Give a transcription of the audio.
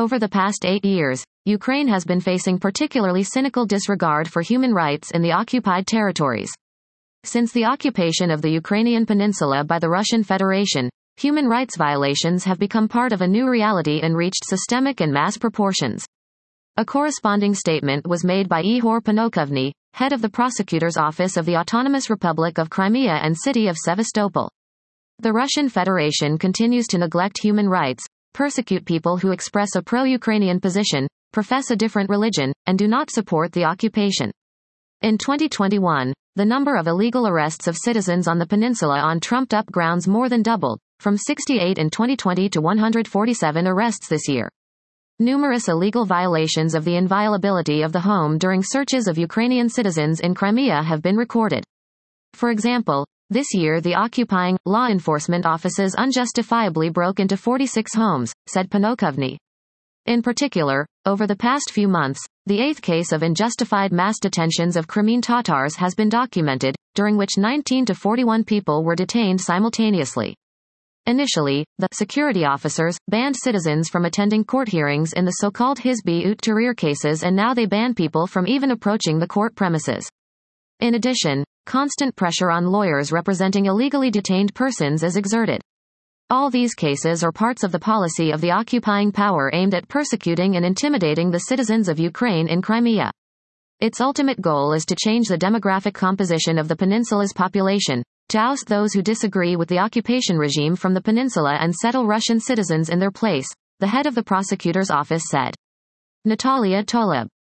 Over the past 8 years, Ukraine has been facing particularly cynical disregard for human rights in the occupied territories. Since the occupation of the Ukrainian peninsula by the Russian Federation, human rights violations have become part of a new reality and reached systemic and mass proportions. A corresponding statement was made by Ihor Panokovny, head of the prosecutor's office of the Autonomous Republic of Crimea and city of Sevastopol. The Russian Federation continues to neglect human rights, persecute people who express a pro-Ukrainian position, profess a different religion, and do not support the occupation. In 2021, the number of illegal arrests of citizens on the peninsula on trumped-up grounds more than doubled, from 68 in 2020 to 147 arrests this year. Numerous illegal violations of the inviolability of the home during searches of Ukrainian citizens in Crimea have been recorded. For example, this year the occupying, law enforcement offices unjustifiably broke into 46 homes, said Panokovny. In particular, over the past few months, the 8th case of unjustified mass detentions of Crimean Tatars has been documented, during which 19 to 41 people were detained simultaneously. Initially, the security officers banned citizens from attending court hearings in the so-called Hizbi ut Tahrir cases, and now they ban people from even approaching the court premises. In addition, constant pressure on lawyers representing illegally detained persons is exerted. All these cases are parts of the policy of the occupying power aimed at persecuting and intimidating the citizens of Ukraine in Crimea. Its ultimate goal is to change the demographic composition of the peninsula's population, to oust those who disagree with the occupation regime from the peninsula and settle Russian citizens in their place, the head of the prosecutor's office said. Natalia Toleb,